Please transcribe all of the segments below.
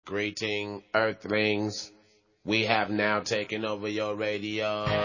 Greeting, Earthlings. We have now taken over your radio. If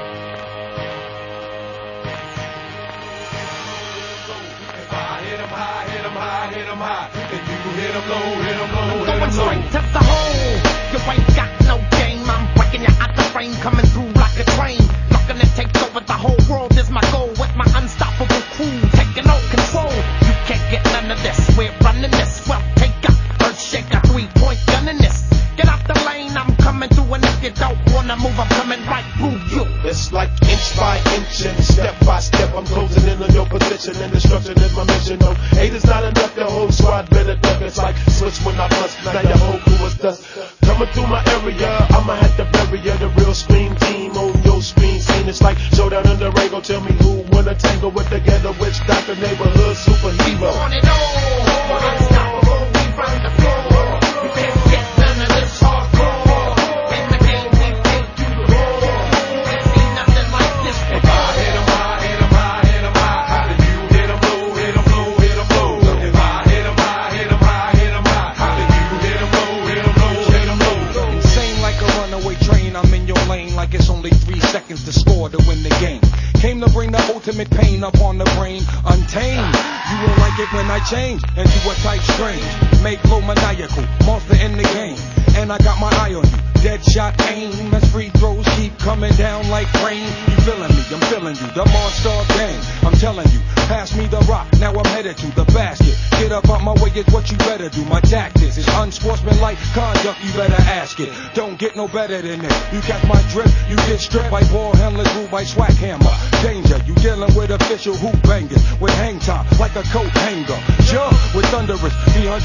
I hit 'em high, hit 'em high, hit 'em high. If you hit 'em low, hit 'em low, hit 'em low. Going straight to the hole. You ain't got no game. I'm breaking you out the frame, coming through like a train. Looking to take over the whole world is my goal. With my unstoppable crew taking all control. You can't get none of this. We're running this. Well, take up, earth shaker, 3-point gun in this. Get out the lane, I'm coming through, and if you don't wanna move, I'm coming right through you. It's like inch by inch and step by step, I'm closing in on your position, and destruction is my mission. No, hate is not enough, the whole squad better duck. It's like switch when I bust, now your whole crew is dust. Coming through my area, I'ma have to bury ya. The real scream team on your screen scene. It's like showdown in the Rango. Tell me who wanna tangle with the ghetto witch doctor, neighborhood superhero. On and on, unstoppable, we run the floor. You can't get none of this hardcore. In the game, we take you to war. Ain't seen nothing like this If I hit 'em high, hit 'em high, hit 'em high. How do you hit 'em low, hit 'em low, hit 'em low? If I hit 'em high, hit 'em high, hit 'em high. How do you hit 'em low, hit 'em low, hit 'em low? Insane like a runaway train, I'm in your lane like it's only 3 seconds to score to win the game. Came to bring the ultimate pain upon the brain, untamed. You won't like it when I change into a type strange. Make low maniacal, monster in the game. And I got my eye on you, dead shot aim. As free throws keep coming down like rain. You feeling me, I'm feeling you, the monster gang. I'm telling you, pass me the rock, now I'm headed to the basket. Get up out my way is what you better do. My tactics is unsportsmanlike conduct, you better ask it. Don't get no better than this. You catch my drift, you get stripped by ball handlers, ruled by swag hammer. Danger, you dealing with official hoop bangers with hang time like a coat hanger. Jump with thunderous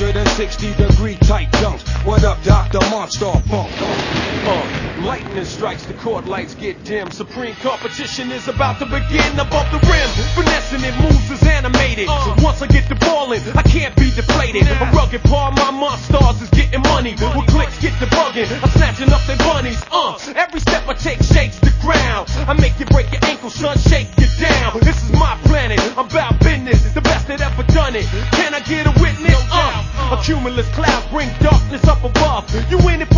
360-degree tight dunks. What up, Dr. Monster Funk? Lightning strikes, the court lights get dim. Supreme competition is about to begin above the rim. Finessing it, moves is animated. So once I get the ball in, I can't be deflated. A rugged part, my monsters is getting money. With clicks get the bugging, I'm snatching up their bunnies. Every step I take shakes the ground. I make you break your ankle, son, shake you down. This is my planet, I'm about business. The best that ever done it. Can I get a witness? A cumulus cloud bring darkness up above. You in it